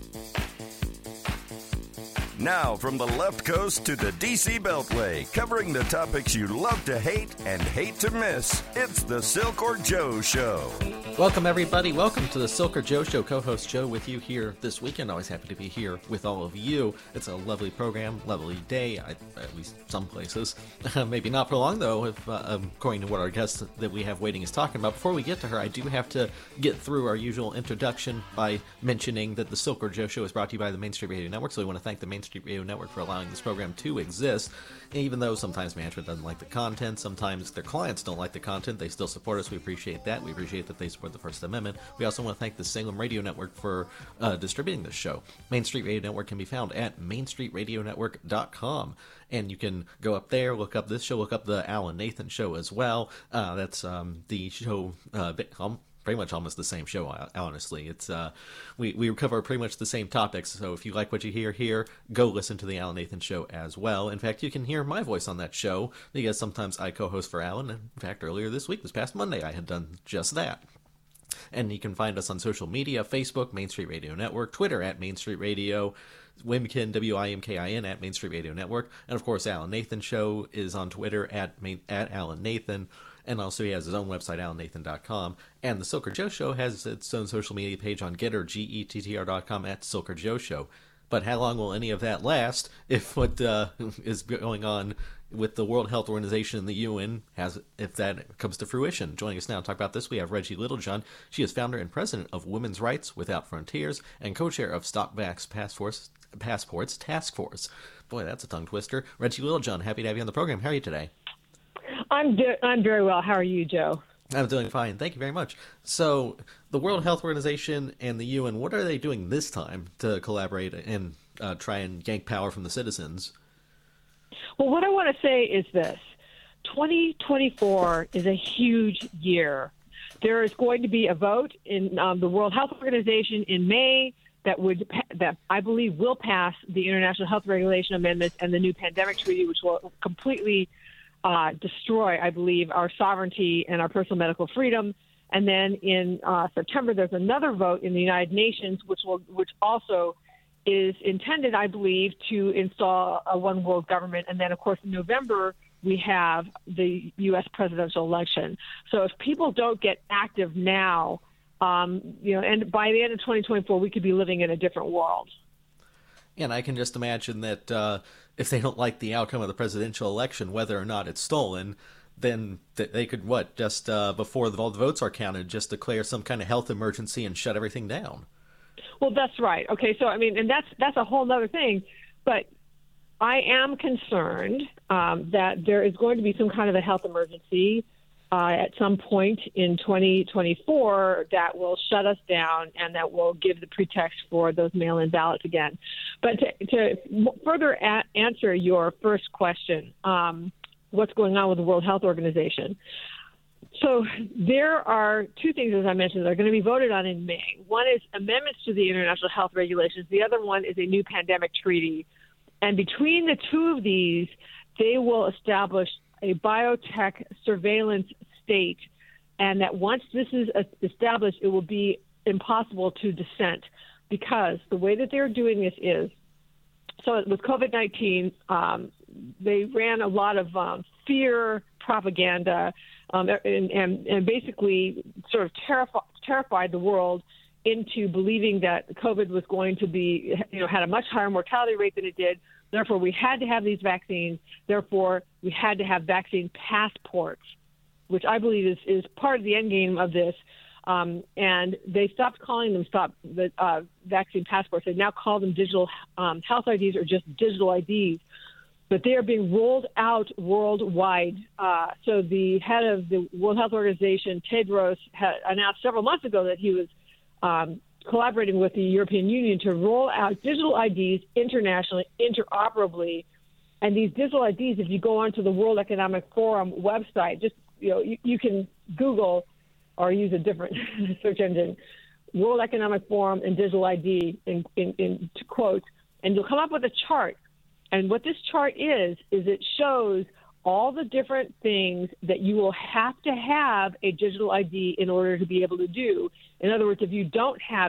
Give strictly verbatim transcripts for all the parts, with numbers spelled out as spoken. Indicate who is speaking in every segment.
Speaker 1: Now, from the left coast to the D C Beltway, covering the topics you love to hate and hate to miss, it's the Silk or Joe Show.
Speaker 2: Welcome, everybody. Welcome to the Silk or Joe Show. Co-host Joe with you here this weekend. Always happy to be here with all of you. It's a lovely program, lovely day, I, at least some places. Maybe not for long, though, if, uh, according to what our guest that we have waiting is talking about. Before we get to her, I do have to get through our usual introduction by mentioning that the Silk or Joe Show is brought to you by the Main Street Radio Network, so we want to thank the Main Street Radio Network for allowing this program to exist. Even though sometimes management doesn't like the content, sometimes their clients don't like the content, they still support us. We appreciate that. We appreciate that they support the First Amendment. We also want to thank the Salem Radio Network for uh, distributing this show. Main Street Radio Network can be found at main street radio network dot com. And you can go up there, look up this show, look up the Alan Nathan Show as well. Uh, that's um, the show... Uh, um, pretty much almost the same show, honestly. It's uh, we, we cover pretty much the same topics, so if you like what you hear here, go listen to the Alan Nathan Show as well. In fact, you can hear my voice on that show, because sometimes I co-host for Alan, and in fact, earlier this week, this past Monday, I had done just that. And you can find us on social media, Facebook, Main Street Radio Network, Twitter at Main Street Radio, Wimkin, W I M K I N, at Main Street Radio Network, and of course, Alan Nathan Show is on Twitter at, Main, at Alan Nathan. And also he has his own website, alan nathan dot com. And the Silk or Joe Show has its own social media page on Getter, G E T T R dot com, at Silk or Joe Show. But how long will any of that last if what uh, is going on with the World Health Organization and the U N, has, if that comes to fruition? Joining us now to talk about this, we have Reggie Littlejohn. She is founder and president of Women's Rights Without Frontiers and co-chair of StopVax Passports, Passports Task Force. Boy, that's a tongue twister. Reggie Littlejohn, happy to have you on the program. How are you today?
Speaker 3: I'm do- I'm very well. How are you, Joe?
Speaker 2: I'm doing fine. Thank you very much. So, the World Health Organization and the U N, what are they doing this time to collaborate and uh, try and yank power from the citizens?
Speaker 3: Well, what I want to say is this. twenty twenty-four is a huge year. There is going to be a vote in um, the World Health Organization in May that would that I believe will pass the International Health Regulation Amendments and the new pandemic treaty, which will completely Uh, destroy, I believe, our sovereignty and our personal medical freedom. And then in uh, September, there's another vote in the United Nations, which will, which also is intended, I believe, to install a one world government. And then, of course, in November, we have the U S presidential election. So if people don't get active now, um, you know, and by the end of twenty twenty-four, we could be living in a different world.
Speaker 2: And I can just imagine that uh, if they don't like the outcome of the presidential election, whether or not it's stolen, then th- they could, what, just uh, before the, all the votes are counted, just declare some kind of health emergency and shut everything down.
Speaker 3: Well, that's right. Okay, so, I mean, and that's that's a whole other thing. But I am concerned um, that there is going to be some kind of a health emergency Uh, at some point in twenty twenty-four that will shut us down and that will give the pretext for those mail-in ballots again. But to, to further a- answer your first question, um, what's going on with the World Health Organization? So there are two things, as I mentioned, that are going to be voted on in May. One is amendments to the international health regulations. The other one is a new pandemic treaty. And between the two of these, they will establish a biotech surveillance state, and that once this is established, it will be impossible to dissent, because the way that they're doing this is, so with COVID nineteen, um, they ran a lot of um, fear propaganda um, and, and, and basically sort of terrifi- terrified the world into believing that COVID was going to be, you know, had a much higher mortality rate than it did. Therefore, we had to have these vaccines. Therefore, we had to have vaccine passports, which I believe is, is part of the end game of this. Um, and they stopped calling them stop the uh, vaccine passports. They now call them digital um, health I Ds or just digital I Ds. But they are being rolled out worldwide. Uh, so the head of the World Health Organization, Tedros, had announced several months ago that he was um, collaborating with the European Union to roll out digital I Ds internationally, interoperably. And these digital I Ds, if you go onto the World Economic Forum website, just you know, you, you can Google or use a different search engine, World Economic Forum and digital I D in, in, in quotes, and you'll come up with a chart. And what this chart is, is it shows all the different things that you will have to have a digital I D in order to be able to do. In other words, if you don't have it,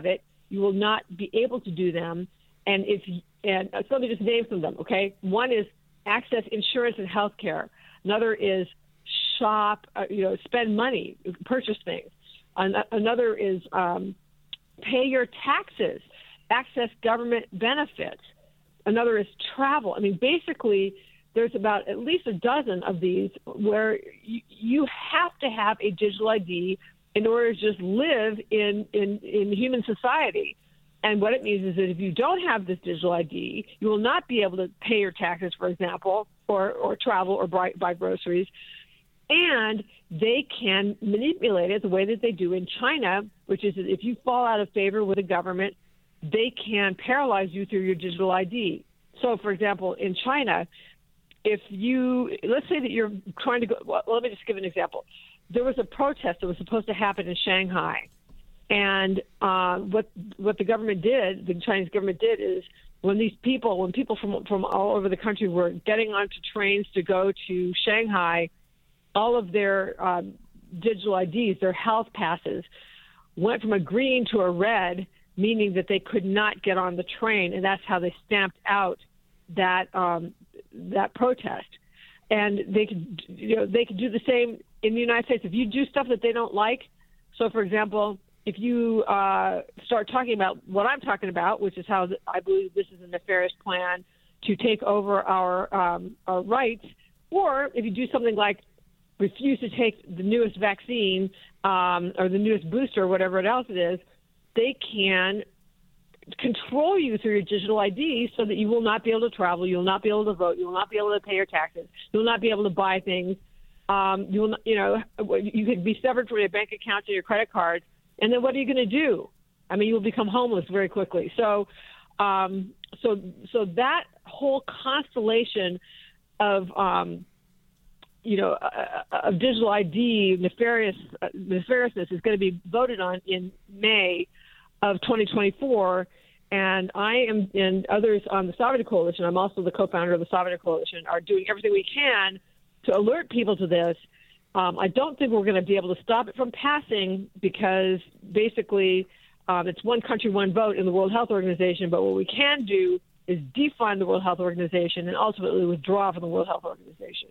Speaker 3: you will not be able to do them. And if and so let me just name some of them, okay? One is access insurance and health care. Another is shop, uh, you know, spend money, purchase things. An- another is um, pay your taxes, access government benefits. Another is travel. I mean, basically, there's about at least a dozen of these where you, you have to have a digital I D in order to just live in, in, in human society. And what it means is that if you don't have this digital I D, you will not be able to pay your taxes, for example, or, or travel or buy, buy groceries. And they can manipulate it the way that they do in China, which is that if you fall out of favor with the government, they can paralyze you through your digital I D. So, for example, in China, if you, let's say that you're trying to go, well, let me just give an example. There was a protest that was supposed to happen in Shanghai. And uh, what what the government did, the Chinese government did, is when these people, when people from from all over the country were getting onto trains to go to Shanghai, all of their um, digital I Ds, their health passes, went from a green to a red, meaning that they could not get on the train, and that's how they stamped out that um, that protest. And they could, you know, they could do the same in the United States if you do stuff that they don't like. So, for example, if you uh, start talking about what I'm talking about, which is how th- I believe this is a nefarious plan to take over our um, our rights, or if you do something like refuse to take the newest vaccine um, or the newest booster or whatever else it is, they can control you through your digital I D so that you will not be able to travel, you will not be able to vote, you will not be able to pay your taxes, you will not be able to buy things. Um, you will, not, you know, you could be severed from your bank account and your credit cards, and then what are you going to do? I mean, you will become homeless very quickly. So, um, so, so that whole constellation of, um, you know, uh, of digital I D nefarious uh, nefariousness is going to be voted on in May of twenty twenty-four. And I am, and others on the Sovereignty Coalition, I'm also the co-founder of the Sovereignty Coalition, are doing everything we can to alert people to this. Um, I don't think we're going to be able to stop it from passing because basically um, it's one country, one vote in the World Health Organization. But what we can do is defund the World Health Organization and ultimately withdraw from the World Health Organization.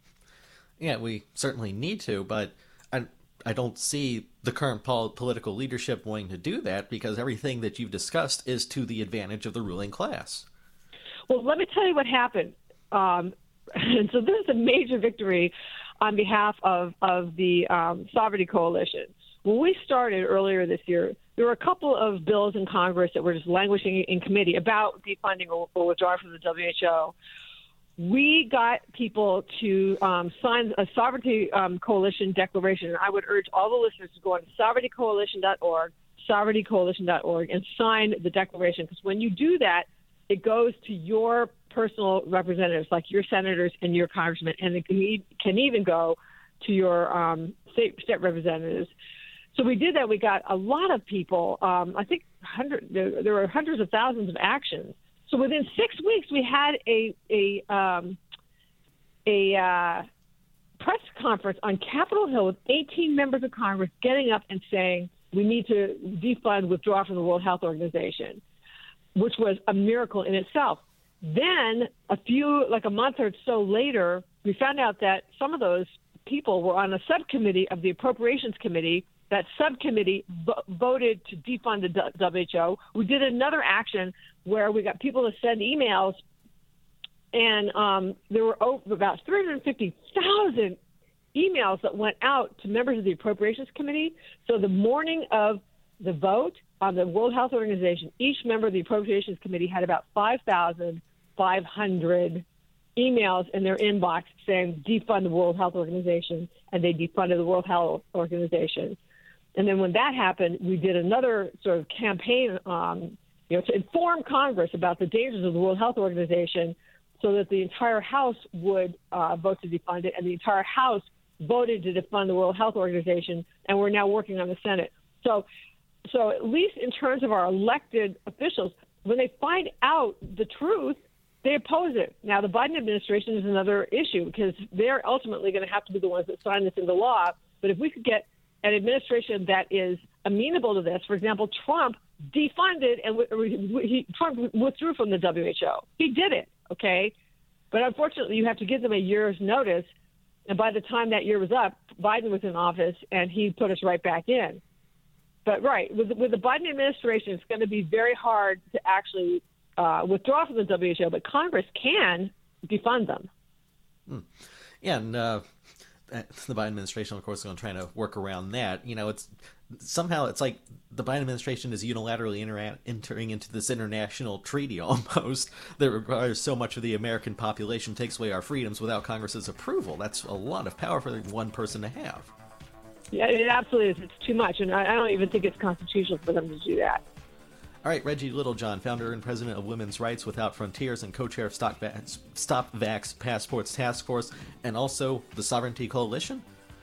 Speaker 2: Yeah, we certainly need to, but I, I don't see the current pol- political leadership wanting to do that because everything that you've discussed is to the advantage of the ruling class.
Speaker 3: Well, let me tell you what happened. Um, and so this is a major victory on behalf of, of the um, Sovereignty Coalition. When we started earlier this year, there were a couple of bills in Congress that were just languishing in committee about defunding or, or withdrawing from the W H O. We got people to um, sign a Sovereignty um, Coalition declaration, and I would urge all the listeners to go on to sovereignty coalition dot org, sovereignty coalition dot org, and sign the declaration, because when you do that, it goes to your personal representatives, like your senators and your congressmen, and it can, e- can even go to your um, state, state representatives. So we did that. We got a lot of people. Um, I think hundred, there, there were hundreds of thousands of actions. So within six weeks, we had a a um, a uh, press conference on Capitol Hill with eighteen members of Congress getting up and saying we need to defund, withdraw from the World Health Organization, which was a miracle in itself. Then a few, like a month or so later, we found out that some of those people were on a subcommittee of the Appropriations Committee. That subcommittee vo- voted to defund the W H O. We did another action where we got people to send emails, and um, there were over about three hundred fifty thousand emails that went out to members of the Appropriations Committee. So the morning of the vote on the World Health Organization, each member of the Appropriations Committee had about five thousand five hundred emails in their inbox saying defund the World Health Organization, and they defunded the World Health Organization. And then when that happened, we did another sort of campaign, um, you know, to inform Congress about the dangers of the World Health Organization, so that the entire House would uh, vote to defund it, and the entire House voted to defund the World Health Organization, and we're now working on the Senate. So, so at least in terms of our elected officials, when they find out the truth, they oppose it. Now, the Biden administration is another issue because they're ultimately going to have to be the ones that sign this into law. But if we could get an administration that is amenable to this, for example, Trump defunded and w- he, Trump withdrew from the W H O. He did it, okay? But unfortunately, you have to give them a year's notice. And by the time that year was up, Biden was in office, and he put us right back in. But, right, with, with the Biden administration, it's going to be very hard to actually uh, withdraw from the W H O, but Congress can defund them.
Speaker 2: Hmm. Yeah, and uh, the Biden administration, of course, is going to try to work around that. You know, it's somehow it's like the Biden administration is unilaterally intera- entering into this international treaty almost that requires so much of the American population, takes away our freedoms without Congress's approval. That's a lot of power for one person to have.
Speaker 3: Yeah, it absolutely is. It's too much, and I, I don't even think it's constitutional for them to do that.
Speaker 2: All right, Reggie Littlejohn, founder and president of Women's Rights Without Frontiers and co-chair of Stop Vax, Stop Vax Passports Task Force, and also the Sovereignty Coalition.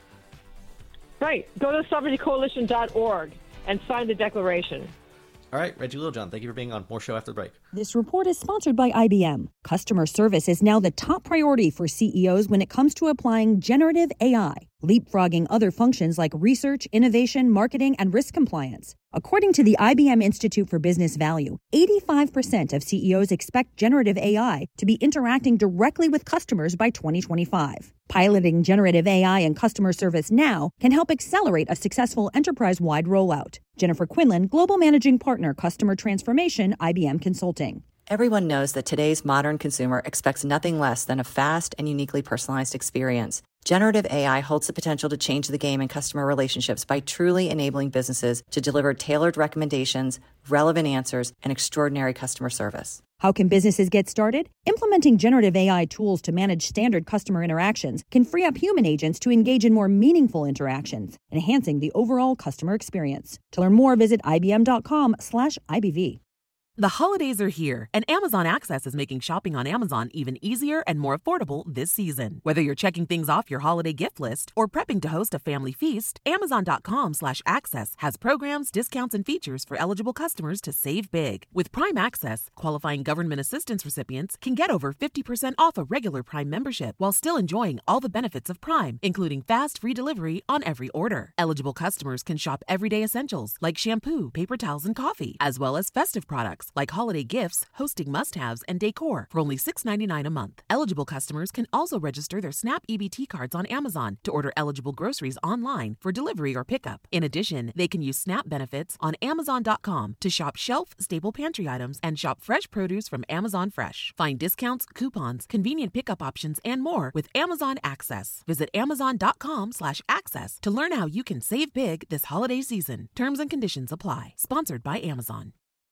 Speaker 3: Right. Go to sovereignty coalition dot org and sign the declaration.
Speaker 2: All right, Reggie Littlejohn, thank you for being on. More show after the break.
Speaker 4: This report is sponsored by I B M. Customer service is now the top priority for C E Os when it comes to applying generative A I, leapfrogging other functions like research, innovation, marketing, and risk compliance. According to the I B M Institute for Business Value, eighty-five percent of C E Os expect generative A I to be interacting directly with customers by twenty twenty-five. Piloting generative A I in customer service now can help accelerate a successful enterprise-wide rollout. Jennifer Quinlan, Global Managing Partner, Customer Transformation, I B M Consulting.
Speaker 5: Everyone knows that today's modern consumer expects nothing less than a fast and uniquely personalized experience. Generative A I holds the potential to change the game in customer relationships by truly enabling businesses to deliver tailored recommendations, relevant answers, and extraordinary customer service.
Speaker 4: How can businesses get started? Implementing generative A I tools to manage standard customer interactions can free up human agents to engage in more meaningful interactions, enhancing the overall customer experience. To learn more, visit ibm.com slash IBV.
Speaker 6: The holidays are here, and Amazon Access is making shopping on Amazon even easier and more affordable this season. Whether you're checking things off your holiday gift list or prepping to host a family feast, Amazon.com slash access has programs, discounts, and features for eligible customers to save big. With Prime Access, qualifying government assistance recipients can get over fifty percent off a regular Prime membership while still enjoying all the benefits of Prime, including fast, free delivery on every order. Eligible customers can shop everyday essentials like shampoo, paper towels, and coffee, as well as festive products like holiday gifts, hosting must-haves, and decor for only six dollars and ninety-nine cents a month. Eligible customers can also register their SNAP E B T cards on Amazon to order eligible groceries online for delivery or pickup. In addition, they can use SNAP benefits on Amazon dot com to shop shelf-stable pantry items and shop fresh produce from Amazon Fresh. Find discounts, coupons, convenient pickup options, and more with Amazon Access. Visit Amazon.com slash access to learn how you can save big this holiday season. Terms and conditions apply. Sponsored by Amazon.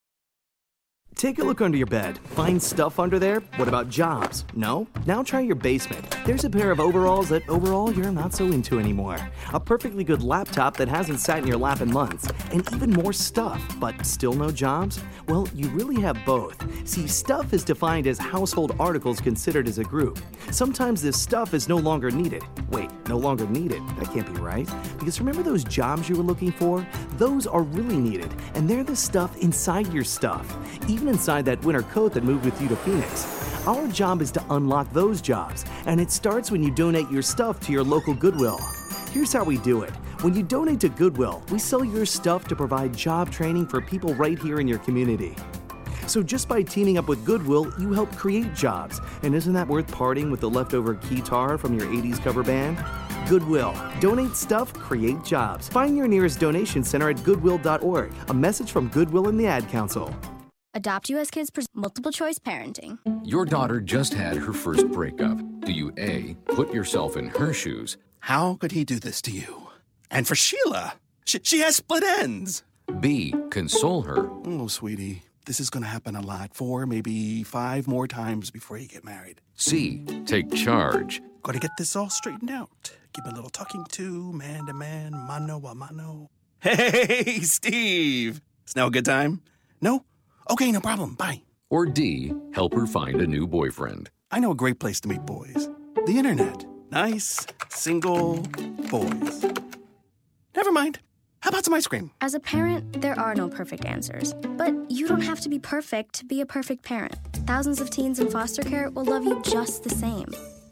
Speaker 7: Take a look under your bed. Find stuff under there? What about jobs? No? Now try your basement. There's a pair of overalls that overall you're not so into anymore. A perfectly good laptop that hasn't sat in your lap in months. And even more stuff, but still no jobs? Well, you really have both. See, stuff is defined as household articles considered as a group. Sometimes this stuff is no longer needed. Wait, no longer needed? That can't be right. Because remember those jobs you were looking for? Those are really needed, and they're the stuff inside your stuff. Even inside that winter coat that moved with you to Phoenix. Our job is to unlock those jobs, and it starts when you donate your stuff to your local Goodwill. Here's how we do it. When you donate to Goodwill, we sell your stuff to provide job training for people right here in your community. So just by teaming up with Goodwill, you help create jobs. And isn't that worth parting with the leftover guitar from your eighties cover band? Goodwill. Donate stuff, create jobs. Find your nearest donation center at goodwill dot org. A message from Goodwill and the Ad Council.
Speaker 8: Adopt U S Kids presents multiple choice parenting.
Speaker 9: Your daughter just had her first breakup. Do you A, put yourself in her shoes?
Speaker 10: How could he do this to you? And for Sheila, she, she has split ends.
Speaker 9: B, console her.
Speaker 10: Oh, sweetie, this is going to happen a lot. Four, maybe five more times before you get married.
Speaker 9: C, take charge.
Speaker 10: Got to get this all straightened out. Give a little talking to, man to man, mano a mano. Hey, Steve. Is now a good time? No? Okay, no problem. Bye.
Speaker 9: Or D, help her find a new boyfriend.
Speaker 10: I know a great place to meet boys. The internet. Nice, single boys. Never mind. How about some ice cream?
Speaker 8: As a parent, there are no perfect answers. But you don't have to be perfect to be a perfect parent. Thousands of teens in foster care will love you just the same.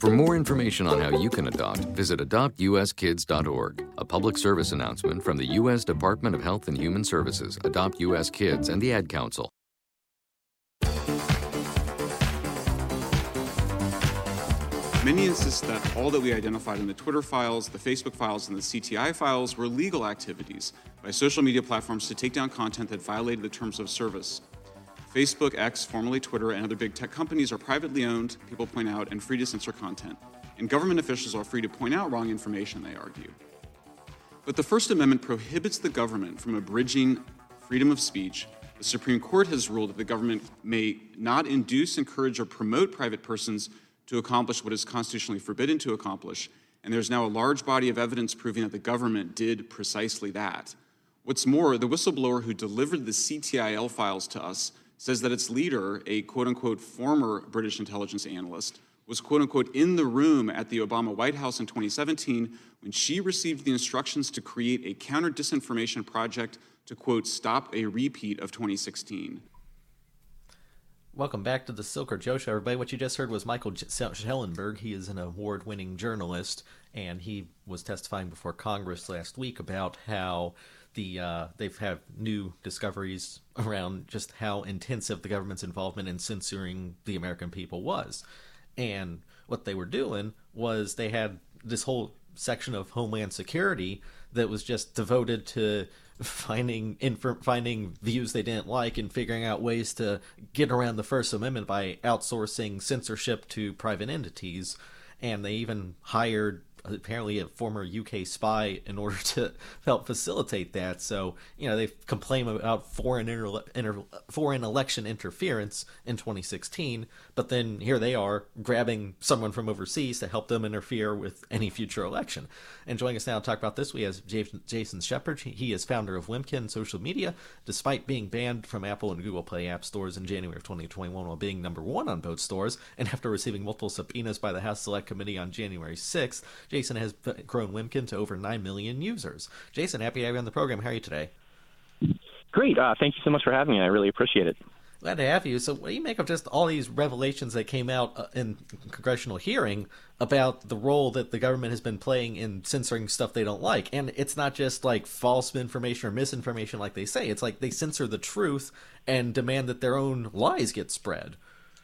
Speaker 9: For more information on how you can adopt, visit adopt u s kids dot org. A public service announcement from the U S Department of Health and Human Services, Adopt U S Kids, and the Ad Council.
Speaker 11: Many insist that all that we identified in the Twitter files, the Facebook files, and the C T I files were legal activities by social media platforms to take down content that violated the terms of service. Facebook, X, formerly Twitter, and other big tech companies are privately owned, people point out, and free to censor content. And government officials are free to point out wrong information, they argue. But the First Amendment prohibits the government from abridging freedom of speech. The Supreme Court has ruled that the government may not induce, encourage, or promote private persons to accomplish what is constitutionally forbidden to accomplish. And there's now a large body of evidence proving that the government did precisely that. What's more, the whistleblower who delivered the C T I L files to us says that its leader, a quote-unquote former British intelligence analyst, was quote-unquote in the room at the Obama White House in twenty seventeen when she received the instructions to create a counter-disinformation project to, quote, stop a repeat of twenty sixteen.
Speaker 2: Welcome back to the Silk or Joe Show, everybody. What you just heard was Michael Schellenberg. He is an award-winning journalist, and he was testifying before Congress last week about how the uh, they've had new discoveries around just how intensive the government's involvement in censoring the American people was. And what they were doing was they had this whole section of Homeland Security that was just devoted to finding inf- finding views they didn't like and figuring out ways to get around the First Amendment by outsourcing censorship to private entities. And they even hired apparently a former U K spy in order to help facilitate that. So, you know, they complain about foreign inter- inter- foreign election interference in twenty sixteen, but then here they are grabbing someone from overseas to help them interfere with any future election. And joining us now to talk about this, we have Jason Shepard. He is founder of Lemkin Social Media. Despite being banned from Apple and Google Play app stores in January of twenty twenty-one while being number one on both stores, and after receiving multiple subpoenas by the House Select Committee on January sixth, Jason has grown Lemkin to over nine million users. Jason, happy to have you on the program. How are you today?
Speaker 12: Great. Uh, thank you so much for having me. I really appreciate it.
Speaker 2: Glad to have you. So what do you make of just all these revelations that came out in congressional hearing about the role that the government has been playing in censoring stuff they don't like? And it's not just like false information or misinformation like they say. It's like they censor the truth and demand that their own lies get spread.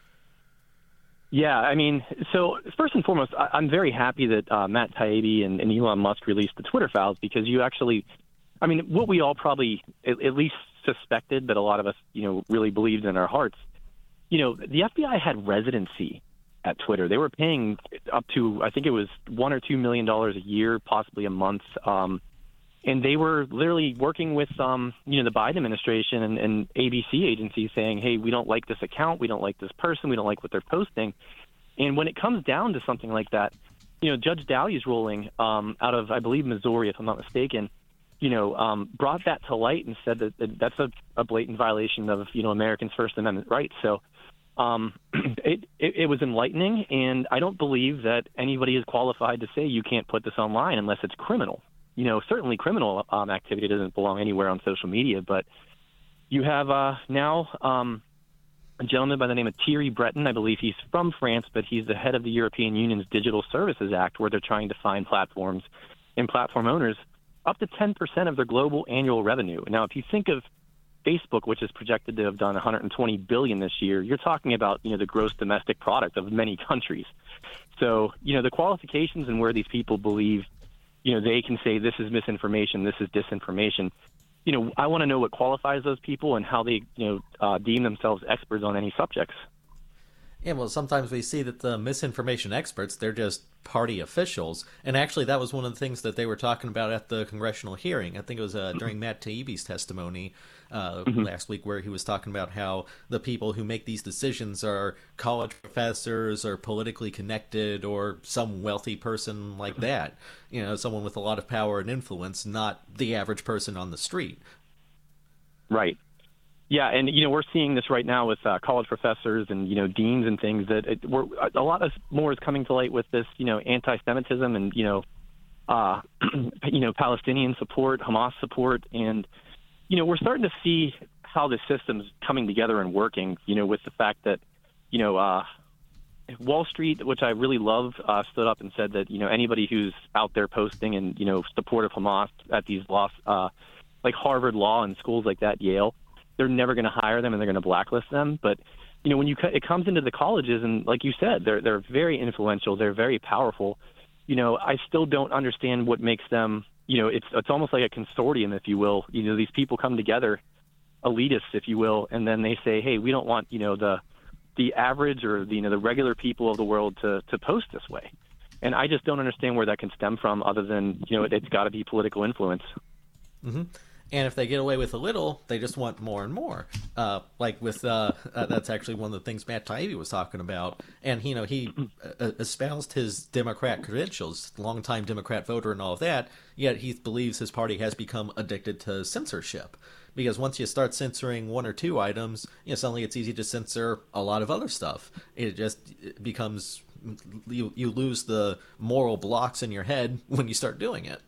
Speaker 12: Yeah, I mean, so first and foremost, I, I'm very happy that uh, Matt Taibbi and, and Elon Musk released the Twitter files, because you actually, I mean, what we all probably at, at least suspected, but a lot of us, you know, really believed in our hearts, you know, the F B I had residency at Twitter. They were paying up to, I think it was one or two million dollars a year, possibly a month. Um, and they were literally working with, um, you know, the Biden administration and, and A B C agencies saying, hey, we don't like this account. We don't like this person. We don't like what they're posting. And when it comes down to something like that, you know, Judge Dowley's ruling um, out of, I believe, Missouri, if I'm not mistaken, you know, um, brought that to light and said that, that that's a, a blatant violation of, you know, Americans' First Amendment rights. So um, it, it, it was enlightening, and I don't believe that anybody is qualified to say you can't put this online unless it's criminal. You know, certainly criminal um, activity doesn't belong anywhere on social media, but you have uh, now um, a gentleman by the name of Thierry Breton. I believe he's from France, but he's the head of the European Union's Digital Services Act, where they're trying to fine platforms and platform owners up to ten percent of their global annual revenue. Now, if you think of Facebook, which is projected to have done one hundred twenty billion dollars this year, you're talking about, you know, the gross domestic product of many countries. So, you know, the qualifications and where these people believe, you know, they can say this is misinformation, this is disinformation. You know, I want to know what qualifies those people and how they, you know, uh, deem themselves experts on any subjects.
Speaker 2: Yeah, well, sometimes we see that the misinformation experts, they're just party officials. And actually, that was one of the things that they were talking about at the congressional hearing. I think it was uh, during Matt Taibbi's testimony uh, mm-hmm. last week, where he was talking about how the people who make these decisions are college professors or politically connected or some wealthy person like that. You know, someone with a lot of power and influence, not the average person on the street.
Speaker 12: Right. Yeah, and, you know, we're seeing this right now with uh, college professors and, you know, deans and things, that it, we're, a lot of more is coming to light with this, you know, anti-Semitism and, you know, uh, you know, Palestinian support, Hamas support. And, you know, we're starting to see how the system's coming together and working, you know, with the fact that, you know, uh, Wall Street, which I really love, uh, stood up and said that, you know, anybody who's out there posting and, you know, support of Hamas at these law, uh, like Harvard Law and schools like that, Yale, they're never going to hire them and they're going to blacklist them. But, you know, when you it comes into the colleges, and like you said, they're they're very influential, they're very powerful. You know, I still don't understand what makes them, you know, it's it's almost like a consortium, if you will. You know, these people come together, elitists, if you will, and then they say, hey, we don't want, you know, the the average or the, you know, the regular people of the world to, to post this way. And I just don't understand where that can stem from other than, you know, it, it's got to be political influence.
Speaker 2: Mm-hmm. And if they get away with a little, they just want more and more. Uh, like with, uh, uh, that's actually one of the things Matt Taibbi was talking about. And, you know, he uh, espoused his Democrat credentials, longtime Democrat voter and all of that, yet he believes his party has become addicted to censorship. Because once you start censoring one or two items, you know, suddenly it's easy to censor a lot of other stuff. It just it becomes, you, you lose the moral blocks in your head when you start doing it.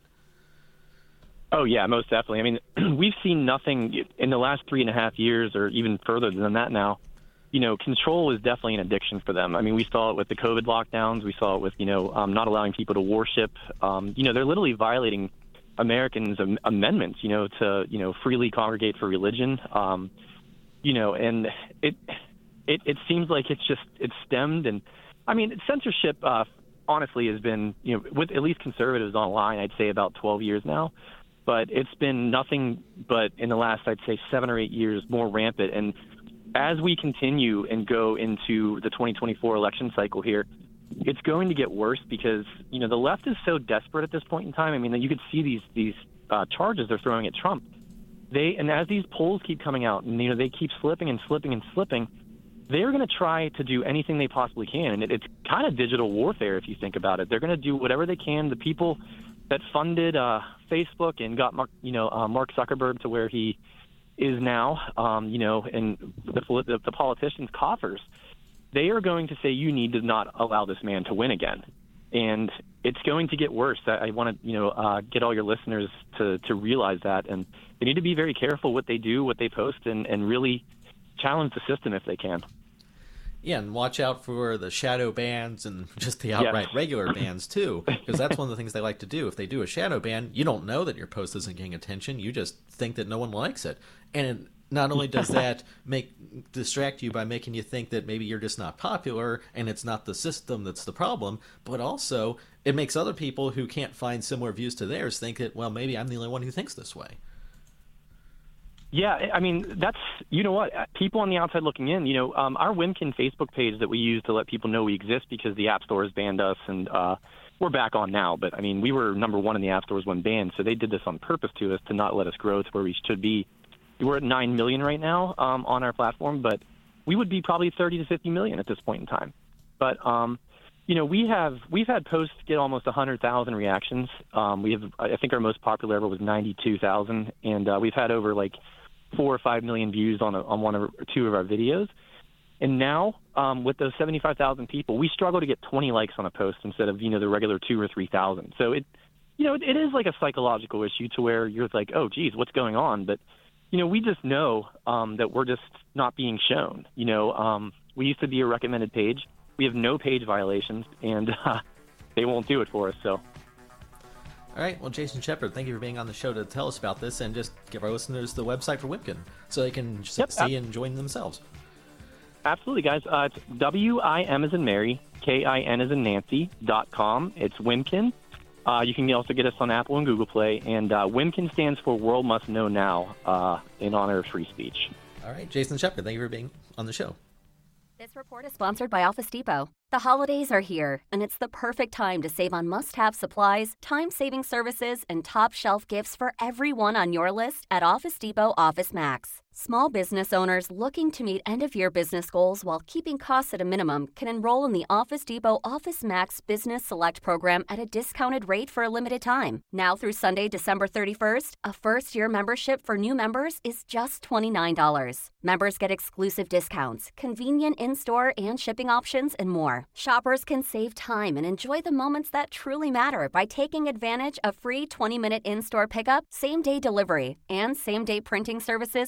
Speaker 12: Oh, yeah, most definitely. I mean, we've seen nothing in the last three and a half years or even further than that now. You know, control is definitely an addiction for them. I mean, we saw it with the COVID lockdowns. We saw it with, you know, um, not allowing people to worship. Um, you know, they're literally violating Americans' am- amendments, you know, to, you know, freely congregate for religion. Um, you know, and it, it it seems like it's just, it's stemmed. And, I mean, censorship, uh, honestly, has been, you know, with at least conservatives online, I'd say about twelve years now. But it's been nothing but in the last, I'd say, seven or eight years more rampant. And as we continue and go into the twenty twenty-four election cycle here, it's going to get worse because, you know, the left is so desperate at this point in time. I mean, you could see these these uh, charges they're throwing at Trump. They and as these polls keep coming out and, you know, they keep slipping and slipping and slipping, they're going to try to do anything they possibly can. And it, it's kind of digital warfare if you think about it. They're going to do whatever they can. The people that funded uh, Facebook and got, Mark, you know, uh, Mark Zuckerberg to where he is now, um, you know, and the, the, the politicians' coffers, they are going to say you need to not allow this man to win again. And it's going to get worse. I, I want to, you know, uh, get all your listeners to, to realize that. And they need to be very careful what they do, what they post, and, and really challenge the system if they can.
Speaker 2: Yeah, and watch out for the shadow bans and just the outright yes. regular bans, too, because that's one of the things they like to do. If they do a shadow ban, you don't know that your post isn't getting attention. You just think that no one likes it. And it, not only does that make distract you by making you think that maybe you're just not popular and it's not the system that's the problem, but also it makes other people who can't find similar views to theirs think that, well, maybe I'm the only one who thinks this way.
Speaker 12: Yeah, I mean, that's, you know what, people on the outside looking in, you know, um, our Wimkin Facebook page that we use to let people know we exist because the App Store has banned us, and uh, we're back on now. But, I mean, we were number one in the App Stores when banned, so they did this on purpose to us to not let us grow to where we should be. We're at nine million right now um, on our platform, but we would be probably thirty to fifty million at this point in time. But, um, you know, we have, we've had posts get almost one hundred thousand reactions. Um, we have, I think our most popular ever was ninety-two thousand, and uh, we've had over, like, four or five million views on a, on one or two of our videos. And now, um, with those seventy-five thousand people, we struggle to get twenty likes on a post instead of, you know, the regular two or three thousand. So it, you know, it, it is like a psychological issue to where you're like, oh, geez, what's going on? But, you know, we just know um, that we're just not being shown. You know, um, we used to be a recommended page. We have no page violations, and uh, they won't do it for us. So.
Speaker 2: All right, well, Jason Shepard, thank you for being on the show to tell us about this, and just give our listeners the website for Wimkin so they can just yep, see ab- and join themselves.
Speaker 12: Absolutely, guys. Uh, it's W I M as in Mary, K I N as in Nancy, dot com. It's Wimkin. Uh, you can also get us on Apple and Google Play, and uh, Wimkin stands for World Must Know Now, uh, in honor of free speech.
Speaker 2: All right, Jason Shepard, thank you for being on the show.
Speaker 13: This report is sponsored by Office Depot. The holidays are here, and it's the perfect time to save on must-have supplies, time-saving services, and top-shelf gifts for everyone on your list at Office Depot Office Max. Small business owners looking to meet end-of-year business goals while keeping costs at a minimum can enroll in the Office Depot Office Max Business Select program at a discounted rate for a limited time. Now through Sunday, December thirty-first, a first-year membership for new members is just twenty-nine dollars. Members get exclusive discounts, convenient in-store and shipping options, and more. Shoppers can save time and enjoy the moments that truly matter by taking advantage of free twenty-minute in-store pickup, same-day delivery, and same-day printing services for quality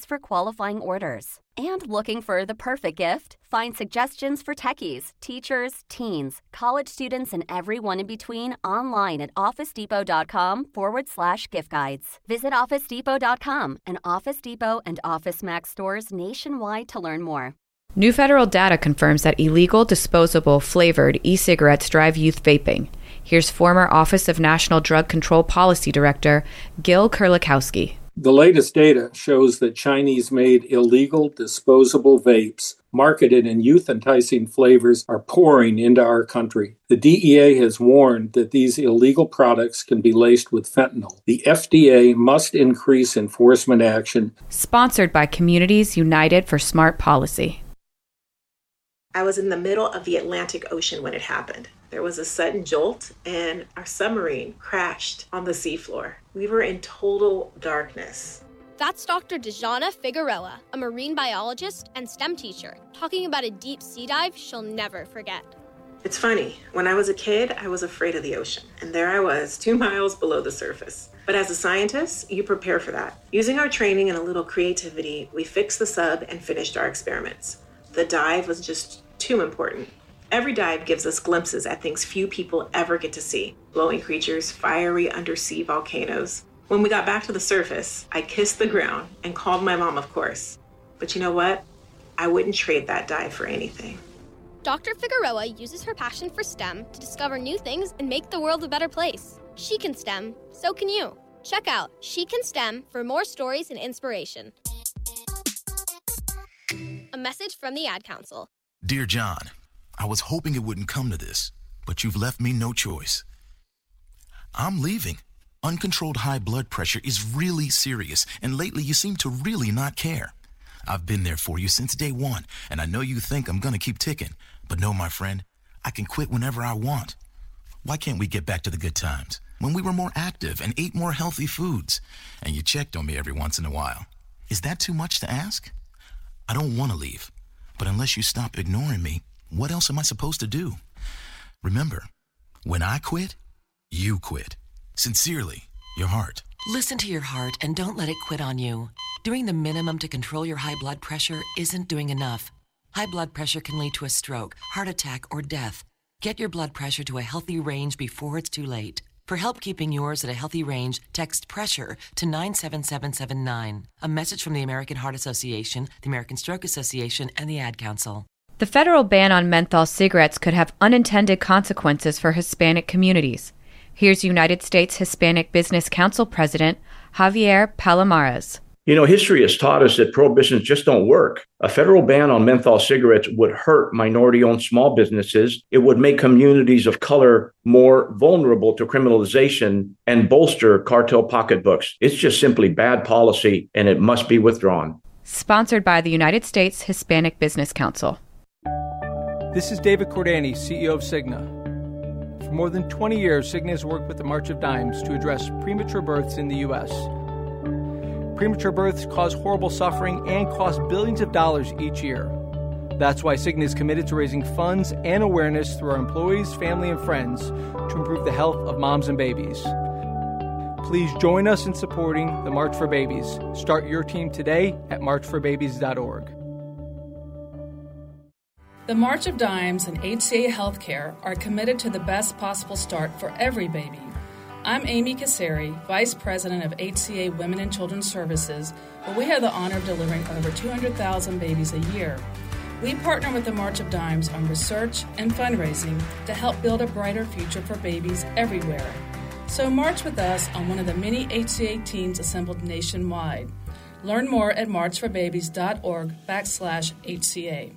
Speaker 13: qualifying orders. And looking for the perfect gift? Find suggestions for techies, teachers, teens, college students, and everyone in between online at OfficeDepot.com forward slash gift guides. Visit OfficeDepot dot com and Office Depot and Office Max stores nationwide to learn more.
Speaker 14: New federal data confirms that illegal, disposable, flavored e-cigarettes drive youth vaping. Here's former Office of National Drug Control Policy Director Gil Kurlikowski.
Speaker 15: The latest data shows that Chinese-made illegal disposable vapes marketed in youth-enticing flavors are pouring into our country. The D E A has warned that these illegal products can be laced with fentanyl. The F D A must increase enforcement action.
Speaker 14: Sponsored by Communities United for Smart Policy.
Speaker 16: I was in the middle of the Atlantic Ocean when it happened. There was a sudden jolt, and our submarine crashed on the seafloor. We were in total darkness.
Speaker 17: That's Doctor Dejana Figueroa, a marine biologist and STEM teacher, talking about a deep sea dive she'll never forget.
Speaker 16: It's funny, when I was a kid, I was afraid of the ocean, and there I was, two miles below the surface. But as a scientist, you prepare for that. Using our training and a little creativity, we fixed the sub and finished our experiments. The dive was just too important. Every dive gives us glimpses at things few people ever get to see. Glowing creatures, fiery undersea volcanoes. When we got back to the surface, I kissed the ground and called my mom, of course. But you know what? I wouldn't trade that dive for anything.
Speaker 17: Doctor Figueroa uses her passion for STEM to discover new things and make the world a better place. She can STEM, so can you. Check out She Can STEM for more stories and inspiration. A message from the Ad Council.
Speaker 18: Dear John, I was hoping it wouldn't come to this, but you've left me no choice. I'm leaving. Uncontrolled high blood pressure is really serious, and lately you seem to really not care. I've been there for you since day one, and I know you think I'm gonna keep ticking, but no, my friend, I can quit whenever I want. Why can't we get back to the good times, when we were more active and ate more healthy foods, and you checked on me every once in a while? Is that too much to ask? I don't want to leave, but unless you stop ignoring me, what else am I supposed to do? Remember, when I quit, you quit. Sincerely, your heart.
Speaker 19: Listen to your heart and don't let it quit on you. Doing the minimum to control your high blood pressure isn't doing enough. High blood pressure can lead to a stroke, heart attack, or death. Get your blood pressure to a healthy range before it's too late. For help keeping yours at a healthy range, text PRESSURE to nine seven seven seven nine. A message from the American Heart Association, the American Stroke Association, and the Ad Council.
Speaker 14: The federal ban on menthol cigarettes could have unintended consequences for Hispanic communities. Here's United States Hispanic Business Council President Javier Palomares.
Speaker 20: You know, history has taught us that prohibitions just don't work. A federal ban on menthol cigarettes would hurt minority-owned small businesses. It would make communities of color more vulnerable to criminalization and bolster cartel pocketbooks. It's just simply bad policy, and it must be withdrawn.
Speaker 14: Sponsored by the United States Hispanic Business Council.
Speaker 21: This is David Cordani, C E O of Cigna. For more than twenty years, Cigna has worked with the March of Dimes to address premature births in the U S Premature births cause horrible suffering and cost billions of dollars each year. That's why Cigna is committed to raising funds and awareness through our employees, family, and friends to improve the health of moms and babies. Please join us in supporting the March for Babies. Start your team today at march for babies dot org.
Speaker 22: The March of Dimes and H C A Healthcare are committed to the best possible start for every baby. I'm Amy Kasseri, Vice President of H C A Women and Children's Services, where we have the honor of delivering over two hundred thousand babies a year. We partner with the March of Dimes on research and fundraising to help build a brighter future for babies everywhere. So march with us on one of the many H C A teams assembled nationwide. Learn more at march for babies dot org backslash H C A.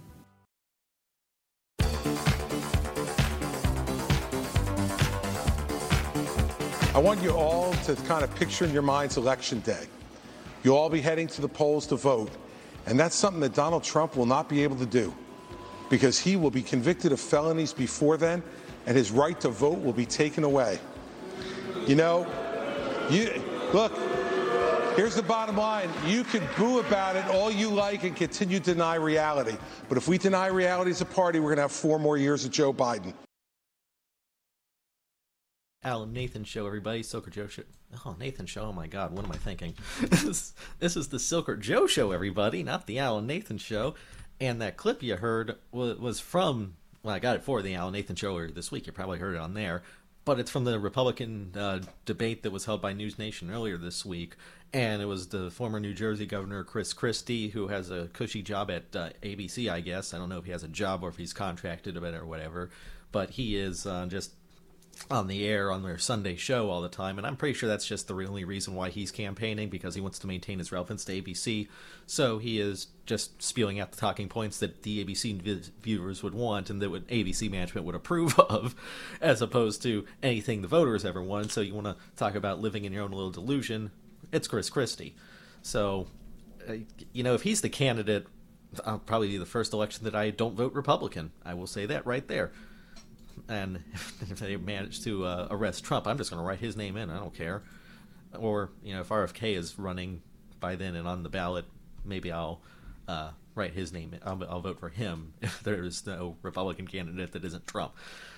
Speaker 23: I want you all to kind of picture in your minds Election Day. You'll all be heading to the polls to vote, and that's something that Donald Trump will not be able to do because he will be convicted of felonies before then, and his right to vote will be taken away. You know, you look, here's the bottom line. You can boo about it all you like and continue to deny reality, but if we deny reality as a party, we're going to have four more years of Joe Biden.
Speaker 2: Alan Nathan Show, everybody. Silker Joe Show. Oh, Nathan Show. Oh, my God. What am I thinking? this, this is the Silker Joe Show, everybody, not the Alan Nathan Show. And that clip you heard was, was from, well, I got it for the Alan Nathan Show earlier this week. You probably heard it on there. But it's from the Republican uh, debate that was held by News Nation earlier this week. And it was the former New Jersey Governor Chris Christie, who has a cushy job at uh, A B C, I guess. I don't know if he has a job or if he's contracted a bit or whatever. But he is uh, just on the air on their Sunday show all the time, and I'm pretty sure that's just the only reason why he's campaigning, because he wants to maintain his relevance to A B C. So he is just spewing out the talking points that the A B C viewers would want and that what A B C management would approve of, as opposed to anything the voters ever wanted. So you want to talk about living in your own little delusion, it's Chris Christie. So, uh, you know, if he's the candidate, I'll probably be the first election that I don't vote Republican. I will say that right there. And if they manage to uh, arrest Trump, I'm just going to write his name in. I don't care. Or, you know, if R F K is running by then and on the ballot, maybe I'll uh, write his name in. I'll, I'll vote for him if there is no Republican candidate that isn't Trump.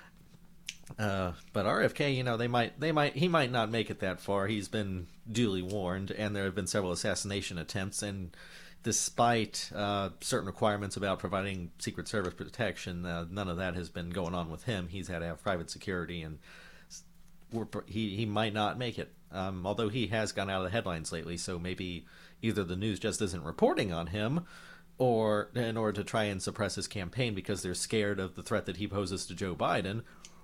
Speaker 2: Uh, but R F K, you know, they might, they might, he might not make it that far. He's been duly warned, and there have been several assassination attempts, and despite uh, certain requirements about providing Secret Service protection, uh, none of that has been going on with him. He's had to have private security, and we're, he he might not make it. Um, although he has gone out of the headlines lately, so maybe either the news just isn't reporting on him, or in order to try and suppress his campaign because they're scared of the threat that he poses to Joe Biden,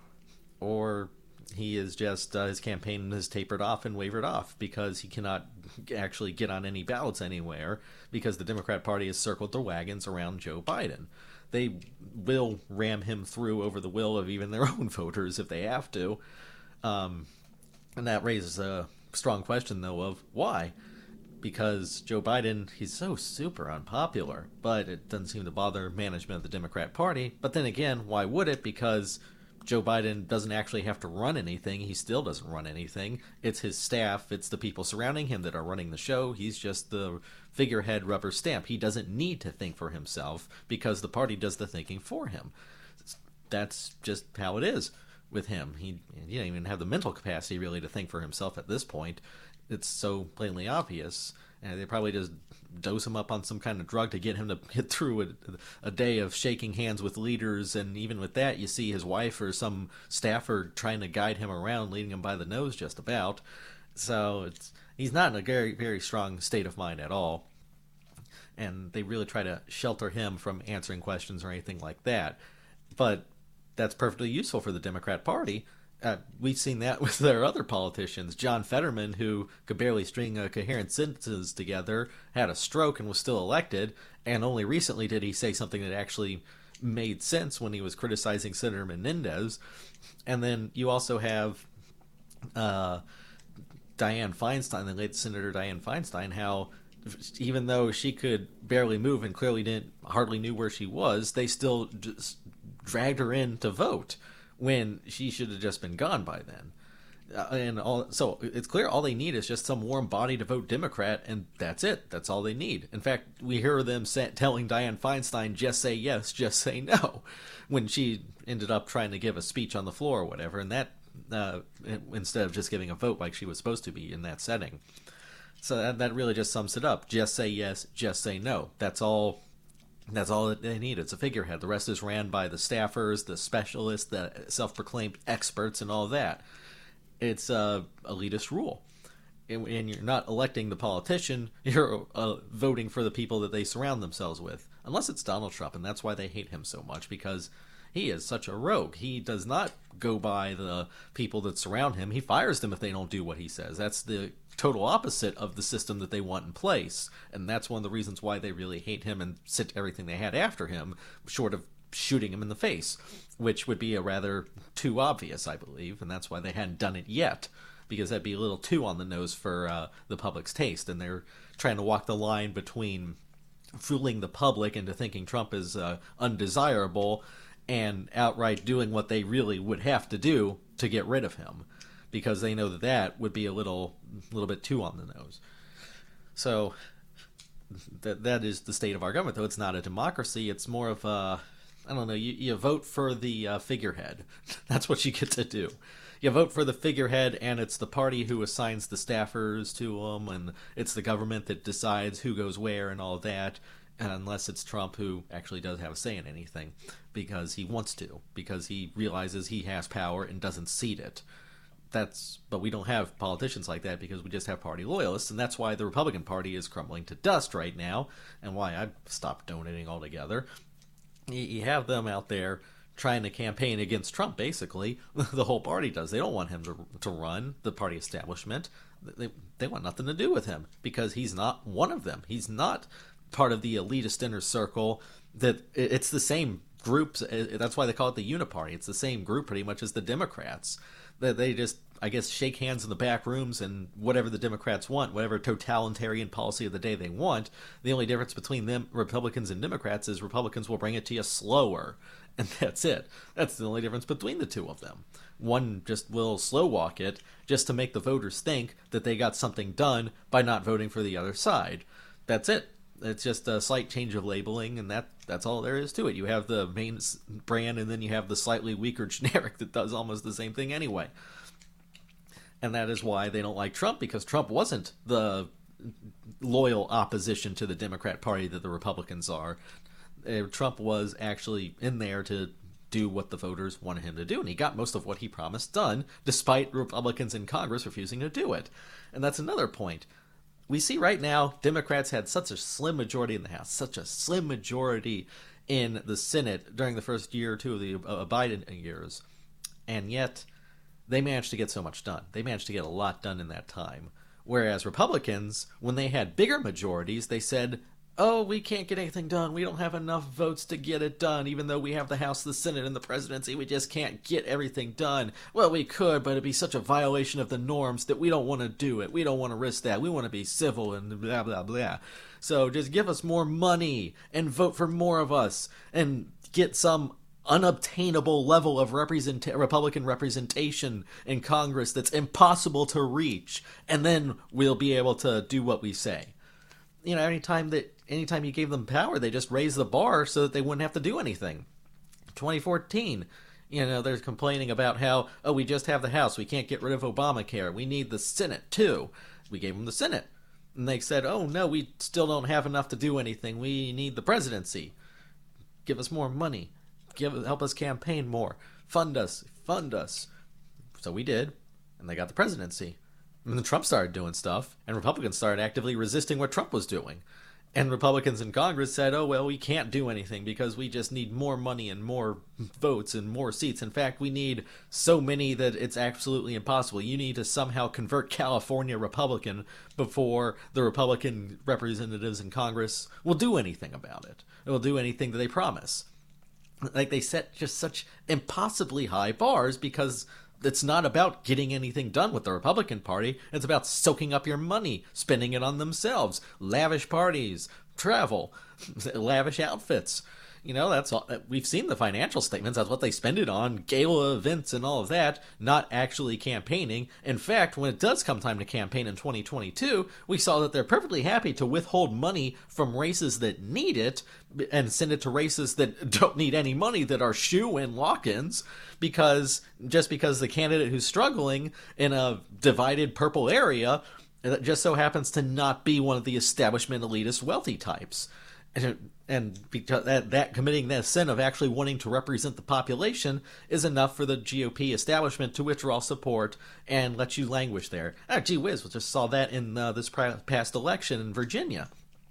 Speaker 2: or he is just, uh, his campaign has tapered off and wavered off because he cannot actually get on any ballots anywhere because the Democrat Party has circled their wagons around Joe Biden. They will ram him through over the will of even their own voters if they have to. Um, and that raises a strong question, though, of why? Because Joe Biden, he's so super unpopular, but it doesn't seem to bother management of the Democrat Party. But then again, why would it? Because Joe Biden doesn't actually have to run anything. He still doesn't run anything. It's his staff. It's the people surrounding him that are running the show. He's just the figurehead rubber stamp. He doesn't need to think for himself because the party does the thinking for him. That's just how it is with him. He, he doesn't even have the mental capacity really to think for himself at this point. It's so plainly obvious. And they probably just dose him up on some kind of drug to get him to get through a, a day of shaking hands with leaders. And even with that, you see his wife or some staffer trying to guide him around, leading him by the nose just about. So it's he's not in a very, very strong state of mind at all. And they really try to shelter him from answering questions or anything like that. But that's perfectly useful for the Democrat Party. Uh, we've seen that with their other politicians. John Fetterman, who could barely string a coherent sentences together, had a stroke and was still elected, and only recently did he say something that actually made sense when he was criticizing Senator Menendez. And then you also have uh, Dianne Feinstein, the late Senator Dianne Feinstein, how even though she could barely move and clearly didn't hardly knew where she was, they still just dragged her in to vote when she should have just been gone by then. Uh, and all, so it's clear all they need is just some warm body to vote Democrat, and that's it. That's all they need. In fact, we hear them say, telling Dianne Feinstein, just say yes, just say no, when she ended up trying to give a speech on the floor or whatever, and that uh, instead of just giving a vote like she was supposed to be in that setting. So that, that really just sums it up. Just say yes, just say no. That's all. That's all that they need. It's a figurehead. The rest is ran by the staffers, the specialists, the self-proclaimed experts, and all that. It's a elitist rule. And, and you're not electing the politician, you're uh, voting for the people that they surround themselves with. Unless it's Donald Trump, and that's why they hate him so much, because he is such a rogue. He does not go by the people that surround him. He fires them if they don't do what he says. That's the total opposite of the system that they want in place, and that's one of the reasons why they really hate him and sent everything they had after him, short of shooting him in the face, which would be a rather too obvious, I believe, and that's why they hadn't done it yet, because that'd be a little too on the nose for uh, the public's taste, and they're trying to walk the line between fooling the public into thinking Trump is uh, undesirable and outright doing what they really would have to do to get rid of him, because they know that that would be a little little bit too on the nose. So that that is the state of our government, though it's not a democracy. It's more of a, I don't know, you, you vote for the uh, figurehead. That's what you get to do. You vote for the figurehead, and it's the party who assigns the staffers to them, and it's the government that decides who goes where and all that, unless it's Trump, who actually does have a say in anything, because he wants to, because he realizes he has power and doesn't cede it. That's, but we don't have politicians like that because we just have party loyalists, and that's why the Republican Party is crumbling to dust right now, and why I've stopped donating altogether. You have them out there trying to campaign against Trump, basically. The whole party does. They don't want him to to run, the party establishment. They, they want nothing to do with him because he's not one of them. He's not part of the elitist inner circle. That it's the same groups. That's why they call it the Uniparty. It's the same group pretty much as the Democrats. That they just, I guess, shake hands in the back rooms and whatever the Democrats want, whatever totalitarian policy of the day they want. The only difference between them, Republicans and Democrats, is Republicans will bring it to you slower. And that's it. That's the only difference between the two of them. One just will slow walk it just to make the voters think that they got something done by not voting for the other side. That's it. It's just a slight change of labeling, and that that's all there is to it. You have the main brand, and then you have the slightly weaker generic that does almost the same thing anyway. And that is why they don't like Trump, because Trump wasn't the loyal opposition to the Democrat Party that the Republicans are. Trump was actually in there to do what the voters wanted him to do, and he got most of what he promised done, despite Republicans in Congress refusing to do it. And that's another point. We see right now, Democrats had such a slim majority in the House, such a slim majority in the Senate during the first year or two of the uh, Biden years, and yet they managed to get so much done. They managed to get a lot done in that time. Whereas Republicans, when they had bigger majorities, they said, oh, we can't get anything done. We don't have enough votes to get it done. Even though we have the House, the Senate, and the presidency, we just can't get everything done. Well, we could, but it'd be such a violation of the norms that we don't want to do it. We don't want to risk that. We want to be civil and blah, blah, blah. So just give us more money and vote for more of us and get some unobtainable level of represent- Republican representation in Congress that's impossible to reach. And then we'll be able to do what we say. You know, anytime that anytime you gave them power, they just raised the bar so that they wouldn't have to do anything. twenty fourteen, you know, they're complaining about how, oh, we just have the House. We can't get rid of Obamacare. We need the Senate, too. We gave them the Senate. And they said, oh, no, we still don't have enough to do anything. We need the presidency. Give us more money. Give Help us campaign more. Fund us. Fund us. So we did, and they got the presidency. And then Trump started doing stuff, and Republicans started actively resisting what Trump was doing. And Republicans in Congress said, oh, well, we can't do anything because we just need more money and more votes and more seats. In fact, we need so many that it's absolutely impossible. You need to somehow convert California Republican before the Republican representatives in Congress will do anything about it. It will do anything that they promise. Like, they set just such impossibly high bars because it's not about getting anything done with the Republican Party. It's about soaking up your money, spending it on themselves. Lavish parties, travel, lavish outfits. You know, that's all. We've seen the financial statements. That's what they spend it on, gala events and all of that, not actually campaigning. In fact, when it does come time to campaign in twenty twenty-two, we saw that they're perfectly happy to withhold money from races that need it and send it to races that don't need any money, that are shoe-in lock-ins, because just because the candidate who's struggling in a divided purple area that just so happens to not be one of the establishment elitist wealthy types. And, and because that, that committing that sin of actually wanting to represent the population is enough for the G O P establishment to withdraw support and let you languish there. Ah, gee whiz, we just saw that in uh, this past election in Virginia.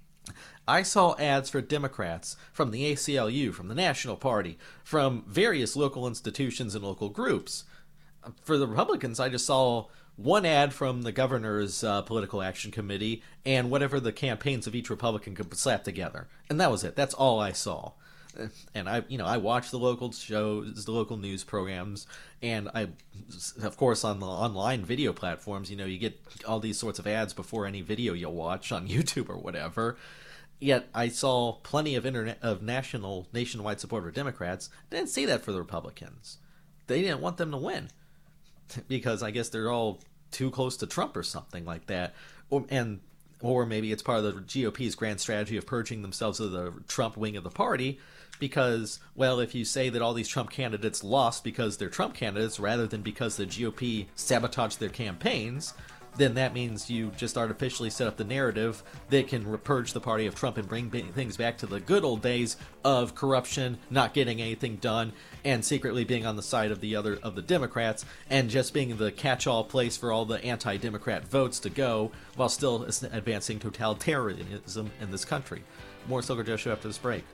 Speaker 2: I saw ads for Democrats from the A C L U, from the National Party, from various local institutions and local groups. For the Republicans, I just saw one ad from the governor's uh, political action committee and whatever the campaigns of each Republican could slap together. And that was it. That's all I saw. And I, you know, I watch the local shows, the local news programs, and I, of course, on the online video platforms, you know, you get all these sorts of ads before any video you'll watch on YouTube or whatever. Yet I saw plenty of internet of national, nationwide support for Democrats. I didn't see that for the Republicans. They didn't want them to win, because I guess they're all too close to Trump or something like that. Or, and or maybe it's part of the G O P's grand strategy of purging themselves of the Trump wing of the party, because, well, if you say that all these Trump candidates lost because they're Trump candidates rather than because the G O P sabotaged their campaigns, then that means you just artificially set up the narrative that can repurge the party of Trump and bring things back to the good old days of corruption, not getting anything done, and secretly being on the side of the other of the Democrats, and just being the catch-all place for all the anti-Democrat votes to go, while still advancing totalitarianism in this country. More Silker Joe Show after this break.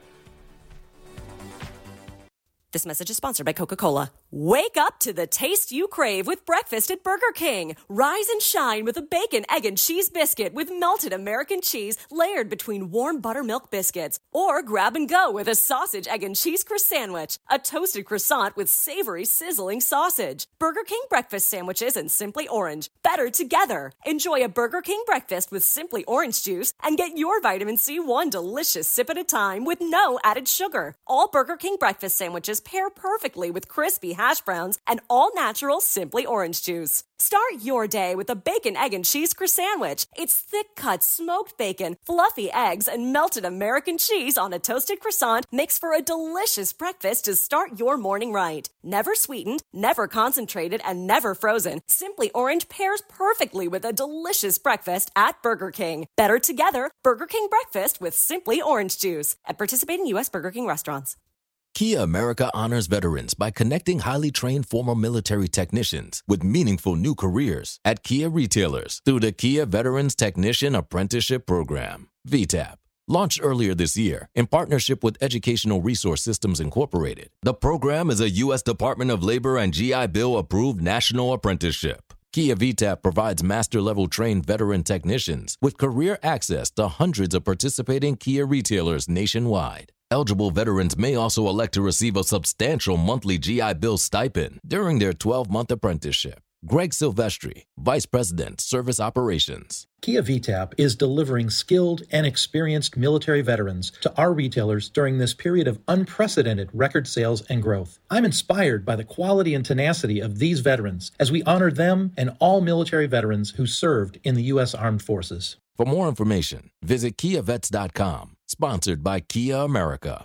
Speaker 1: This message is sponsored by Coca-Cola. Wake up to the taste you crave with breakfast at Burger King. Rise and shine with a bacon, egg, and cheese biscuit with melted American cheese layered between warm buttermilk biscuits. Or grab and go with a sausage, egg, and cheese croissant sandwich, a toasted croissant with savory, sizzling sausage. Burger King breakfast sandwiches and Simply Orange. Better together. Enjoy a Burger King breakfast with Simply Orange juice and get your vitamin C one delicious sip at a time with no added sugar. All Burger King breakfast sandwiches pair perfectly with crispy hash browns and all-natural Simply Orange juice. Start your day with a bacon, egg, and cheese croissant sandwich. It's thick-cut smoked bacon, fluffy eggs, and melted American cheese on a toasted croissant makes for a delicious breakfast to start your morning right. Never sweetened, never concentrated, and never frozen, Simply Orange pairs perfectly with a delicious breakfast at Burger King. Better together, Burger King breakfast with Simply Orange juice at participating U S Burger King restaurants.
Speaker 3: Kia America honors veterans by connecting highly trained former military technicians with meaningful new careers at Kia retailers through the Kia Veterans Technician Apprenticeship Program, V TAP. Launched earlier this year in partnership with Educational Resource Systems Incorporated, the program is a U S Department of Labor and G I Bill approved national apprenticeship. Kia V TAP provides master-level trained veteran technicians with career access to hundreds of participating Kia retailers nationwide. Eligible veterans may also elect to receive a substantial monthly G I Bill stipend during their twelve-month apprenticeship. Greg Silvestri, Vice President, Service Operations.
Speaker 5: Kia V TAP is delivering skilled and experienced military veterans to our retailers during this period of unprecedented record sales and growth. I'm inspired by the quality and tenacity of these veterans as we honor them and all military veterans who served in the U S Armed Forces.
Speaker 3: For more information, visit kia vets dot com. Sponsored by Kia America.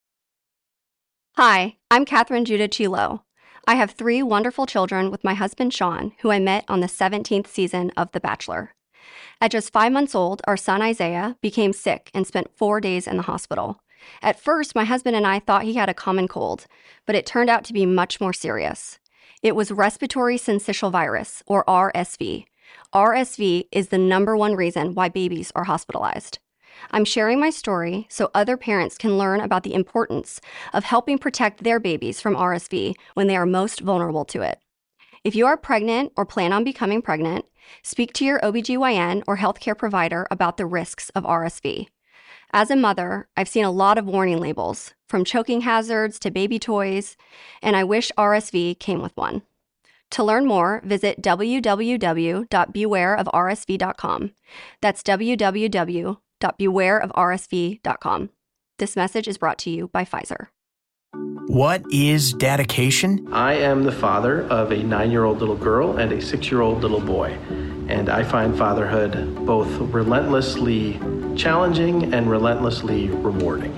Speaker 24: Hi, I'm Catherine Judah Chilo. I have three wonderful children with my husband Sean, who I met on the seventeenth season of The Bachelor. At just five months old, our son Isaiah became sick and spent four days in the hospital. At first, my husband and I thought he had a common cold, but it turned out to be much more serious. It was respiratory syncytial virus, or R S V. R S V is the number one reason why babies are hospitalized. I'm sharing my story so other parents can learn about the importance of helping protect their babies from R S V when they are most vulnerable to it. If you are pregnant or plan on becoming pregnant, speak to your O B G Y N or healthcare provider about the risks of R S V. As a mother, I've seen a lot of warning labels, from choking hazards to baby toys, and I wish R S V came with one. To learn more, visit w w w dot beware of r s v dot com. That's w w w dot beware of r s v dot com. This message is brought to you by Pfizer.
Speaker 25: What is dedication? I am the father of a nine-year-old little girl and a six-year-old little boy, and I find fatherhood both relentlessly challenging and relentlessly rewarding.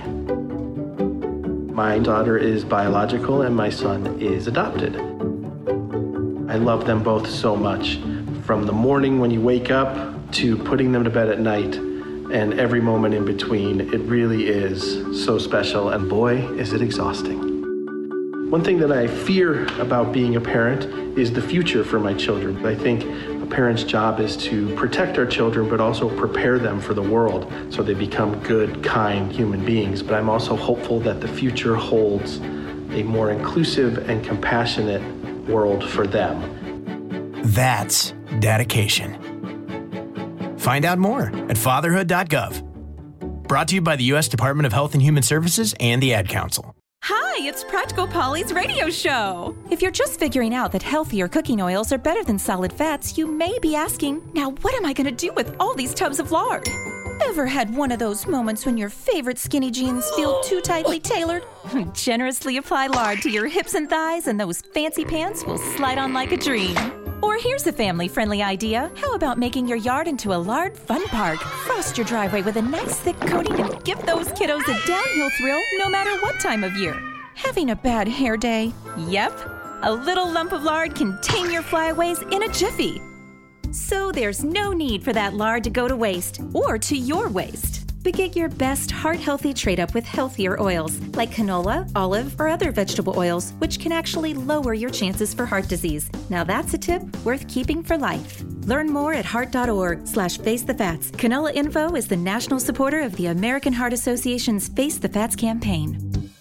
Speaker 25: My daughter is biological and my son is adopted. I love them both so much, from the morning when you wake up to putting them to bed at night, and every moment in between. It really is so special, and boy, is it exhausting. One thing that I fear about being a parent is the future for my children. I think a parent's job is to protect our children, but also prepare them for the world so they become good, kind human beings. But I'm also hopeful that the future holds a more inclusive and compassionate world for them. That's dedication. Find out more at fatherhood dot gov. Brought to you by the U S Department of Health and Human Services and the Ad Council.
Speaker 26: Hi, it's Practical Polly's radio show. If you're just figuring out that healthier cooking oils are better than solid fats, you may be asking, now what am I going to do with all these tubs of lard? Ever had one of those moments when your favorite skinny jeans feel too tightly tailored? Generously apply lard to your hips and thighs and those fancy pants will slide on like a dream. Or here's a family-friendly idea. How about making your yard into a large fun park? Frost your driveway with a nice thick coating and give those kiddos a downhill thrill no matter what time of year. Having a bad hair day? Yep. A little lump of lard can tame your flyaways in a jiffy. So there's no need for that lard to go to waste or to your waste. But get your best heart-healthy trade-up with healthier oils like canola, olive, or other vegetable oils, which can actually lower your chances for heart disease. Now that's a tip worth keeping for life. Learn more at heart.org slash face the fats. Canola Info is the national supporter of the American Heart Association's Face the Fats campaign.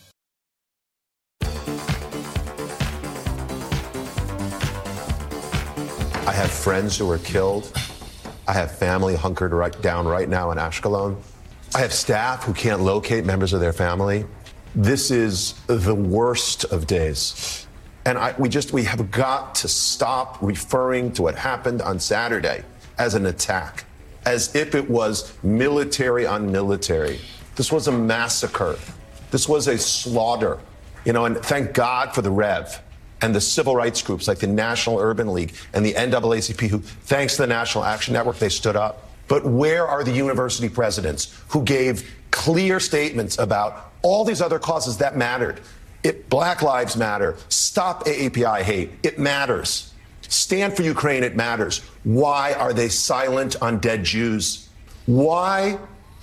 Speaker 4: I have friends who were killed. I have family hunkered right down right now in Ashkelon. I have staff who can't locate members of their family. This is the worst of days. And I, we just, we have got to stop referring to what happened on Saturday as an attack, as if it was military on military. This was a massacre. This was a slaughter. You know, and thank God for the Rev and the civil rights groups like the National Urban League and the N double A C P, who, thanks to the National Action Network, they stood up. But where are the university presidents who gave clear statements about all these other causes that mattered? It, Black Lives Matter. Stop A A P I hate. It matters. Stand for Ukraine. It matters. Why are they silent on dead Jews? Why,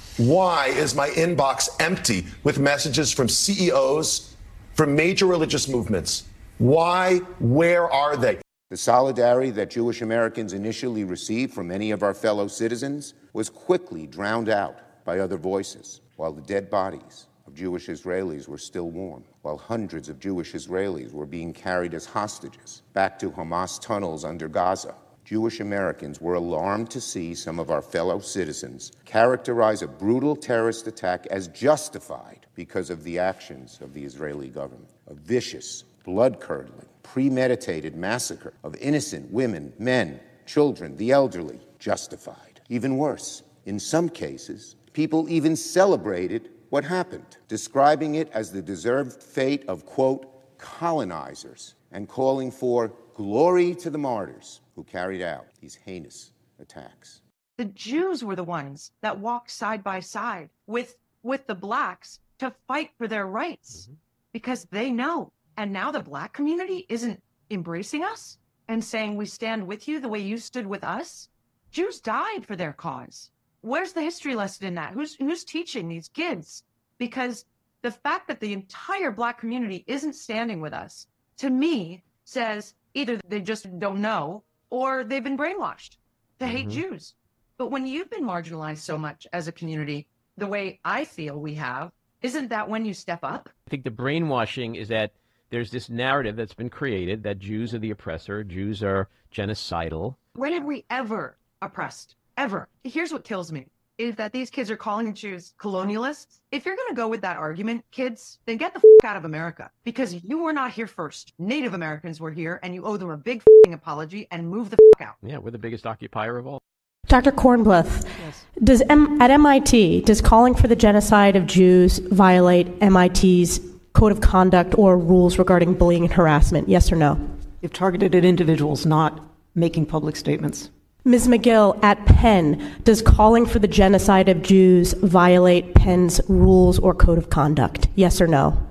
Speaker 4: why is my inbox empty with messages from C E Os, from major religious movements? Why? Where are they?
Speaker 6: The solidarity that Jewish Americans initially received from many of our fellow citizens was quickly drowned out by other voices, while the dead bodies of Jewish Israelis were still warm, while hundreds of Jewish Israelis were being carried as hostages back to Hamas tunnels under Gaza. Jewish Americans were alarmed to see some of our fellow citizens characterize a brutal terrorist attack as justified because of the actions of the Israeli government. A vicious, blood-curdling, premeditated massacre of innocent women, men, children, the elderly, justified. Even worse, in some cases, people even celebrated what happened, describing it as the deserved fate of, quote, colonizers, and calling for glory to the martyrs who carried out these heinous attacks.
Speaker 7: The Jews were the ones that walked side by side with, with the blacks to fight for their rights, mm-hmm. because they know. And now the Black community isn't embracing us and saying we stand with you the way you stood with us. Jews died for their cause. Where's the history lesson in that? Who's who's teaching these kids? Because the fact that the entire Black community isn't standing with us, to me, says either they just don't know or they've been brainwashed to hate mm-hmm. Jews. But when you've been marginalized so much as a community, the way I feel we have, isn't that when you step up?
Speaker 8: I think the brainwashing is that there's this narrative that's been created that Jews are the oppressor, Jews are genocidal.
Speaker 7: When have we ever oppressed? Ever. Here's what kills me, is that these kids are calling Jews colonialists. If you're going to go with that argument, kids, then get the f*** out of America, because you were not here first. Native Americans were here, and you owe them a big f***ing apology and move the f*** out.
Speaker 8: Yeah, we're the biggest occupier of all.
Speaker 9: Doctor Kornbluth,
Speaker 8: yes.
Speaker 9: does M- at M I T, does calling for the genocide of Jews violate M I T's code of conduct or rules regarding bullying and harassment? Yes or no?
Speaker 10: If targeted at individuals, not making public statements.
Speaker 9: Miz McGill, at Penn, does calling for the genocide of Jews violate Penn's rules or code of conduct? Yes or no?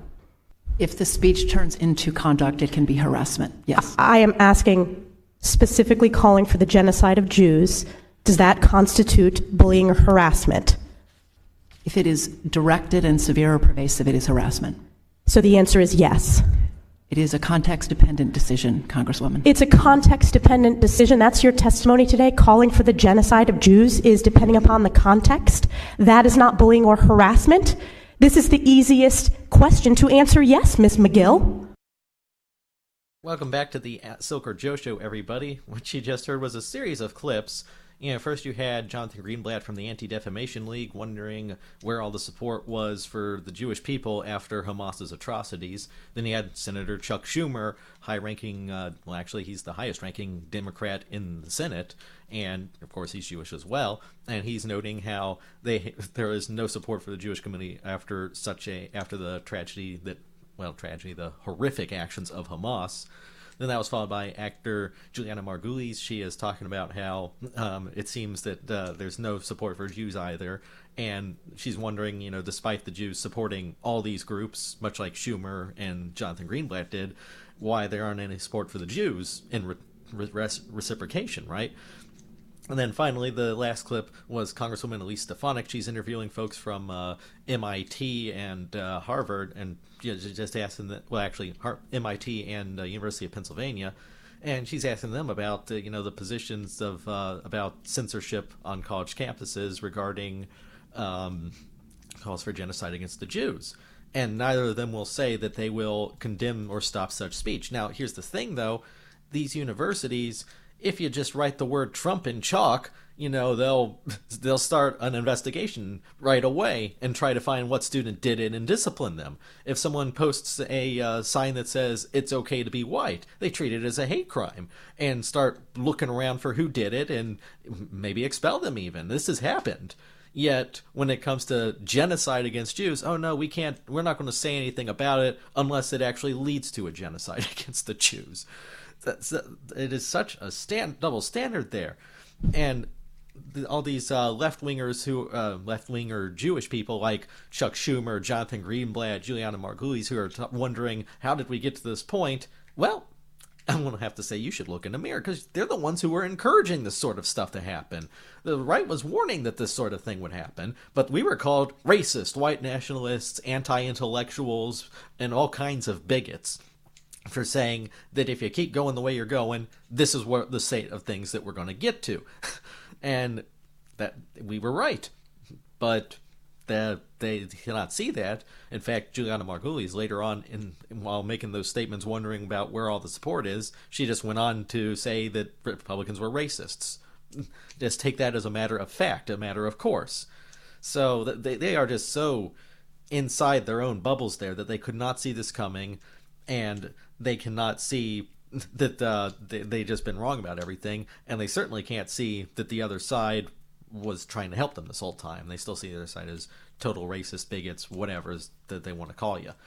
Speaker 10: If the speech turns into conduct, it can be harassment. Yes.
Speaker 9: I am asking specifically calling for the genocide of Jews. Does that constitute bullying or harassment?
Speaker 10: If it is directed and severe or pervasive, it is harassment.
Speaker 9: So the answer is yes.
Speaker 10: It is a context-dependent decision, Congresswoman.
Speaker 9: It's a context-dependent decision. That's your testimony today. Calling for the genocide of Jews is depending upon the context. That is not bullying or harassment. This is the easiest question to answer yes, Miz McGill.
Speaker 2: Welcome back to the Silker Joe Show, everybody. What you just heard was a series of clips. You know, first you had Jonathan Greenblatt from the Anti-Defamation League wondering where all the support was for the Jewish people after Hamas's atrocities. Then you had Senator Chuck Schumer, high-ranking, uh, well, actually, he's the highest-ranking Democrat in the Senate, and, of course, he's Jewish as well, and he's noting how they there is no support for the Jewish community after such a after the tragedy that, well, tragedy, the horrific actions of Hamas. Then that was followed by actor Juliana Margulies. She is talking about how um, it seems that uh, there's no support for Jews either. And she's wondering, you know, despite the Jews supporting all these groups, much like Schumer and Jonathan Greenblatt did, why there aren't any support for the Jews in re- re- reciprocation, right? And then finally, the last clip was Congresswoman Elise Stefanik. She's interviewing folks from uh, M I T and uh, Harvard, and you know, just asking them, well, actually, Har- M I T and uh, University of Pennsylvania, and she's asking them about uh, you know the positions of uh, about censorship on college campuses regarding um, calls for genocide against the Jews. And neither of them will say that they will condemn or stop such speech. Now, here's the thing, though: these universities, if you just write the word Trump in chalk, you know, they'll they'll start an investigation right away and try to find what student did it and discipline them. If someone posts a uh, sign that says it's okay to be white, they treat it as a hate crime and start looking around for who did it and maybe expel them even. This has happened. Yet, when it comes to genocide against Jews, oh no, we can't, we're not going to say anything about it unless it actually leads to a genocide against the Jews. That's, it is such a stand, double standard there. And the, all these uh, left-wingers who, uh, left-winger Jewish people like Chuck Schumer, Jonathan Greenblatt, Juliana Margulies, who are t- wondering, how did we get to this point? Well, I'm going to have to say you should look in the mirror, because they're the ones who were encouraging this sort of stuff to happen. The right was warning that this sort of thing would happen, but we were called racist, white nationalists, anti-intellectuals, and all kinds of bigots for saying that if you keep going the way you're going, this is what the state of things that we're going to get to. And that we were right. But the, they cannot see that. In fact, Juliana Margulies later on, in, while making those statements, wondering about where all the support is, she just went on to say that Republicans were racists. Just take that as a matter of fact, a matter of course. So they, they are just so inside their own bubbles there that they could not see this coming, and they cannot see that uh, they, they just been wrong about everything, and they certainly can't see that the other side was trying to help them this whole time. They still see the other side as total racist, bigots, whatever that they want to call you.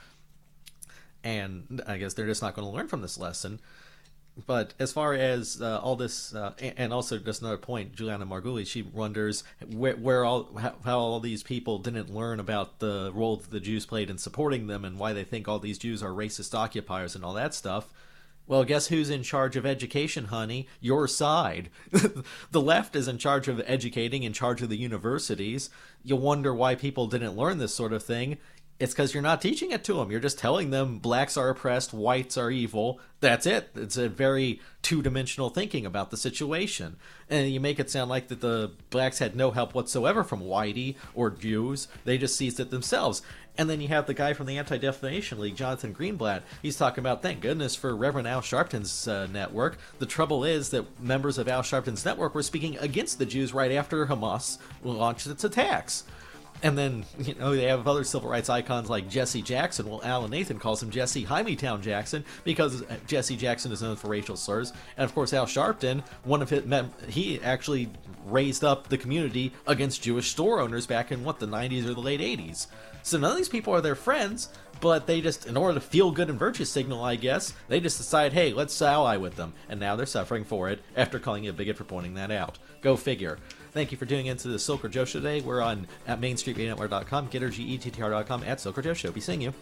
Speaker 2: And I guess they're just not going to learn from this lesson. But as far as uh, all this, uh, and also just another point, Juliana Margulies, she wonders where, where all how, how all these people didn't learn about the role that the Jews played in supporting them and why they think all these Jews are racist occupiers and all that stuff. Well, guess who's in charge of education, honey? Your side. The left is in charge of educating, in charge of the universities. You'll wonder why people didn't learn this sort of thing. It's because you're not teaching it to them. You're just telling them blacks are oppressed, whites are evil. That's it. It's a very two-dimensional thinking about the situation. And you make it sound like that the blacks had no help whatsoever from Whitey or Jews. They just seized it themselves. And then you have the guy from the Anti-Defamation League, Jonathan Greenblatt. He's talking about, thank goodness for Reverend Al Sharpton's uh, network. The trouble is that members of Al Sharpton's network were speaking against the Jews right after Hamas launched its attacks. And then, you know, they have other civil rights icons like Jesse Jackson. Well, Alan Nathan calls him Jesse Hymietown Jackson because Jesse Jackson is known for racial slurs. And, of course, Al Sharpton, one of his, he actually raised up the community against Jewish store owners back in, what, the nineties or the late eighties. So none of these people are their friends, but they just, in order to feel good and virtue signal, I guess, they just decide, hey, let's ally with them. And now they're suffering for it after calling you a bigot for pointing that out. Go figure. Thank you for tuning into the Silker Joe Show today. We're on at main street radio network dot com, getter, G E T T R dot com, at Silker Joe Show. Be seeing you.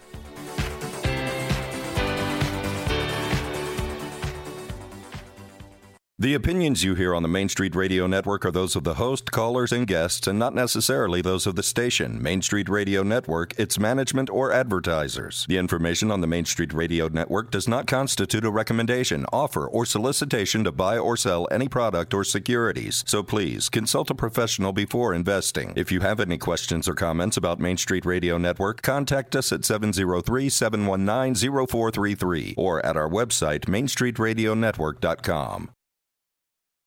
Speaker 11: The opinions you hear on the Main Street Radio Network are those of the host, callers, and guests, and not necessarily those of the station, Main Street Radio Network, its management, or advertisers. The information on the Main Street Radio Network does not constitute a recommendation, offer, or solicitation to buy or sell any product or securities. So please, consult a professional before investing. If you have any questions or comments about Main Street Radio Network, contact us at seven oh three, seven one nine, oh four three three or at our website, main street radio network dot com.